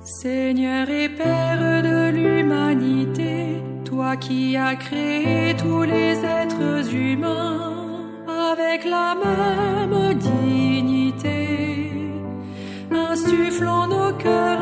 Seigneur et Père de l'humanité, toi qui as créé tous les êtres humains avec la même dignité, insuffle en nos cœurs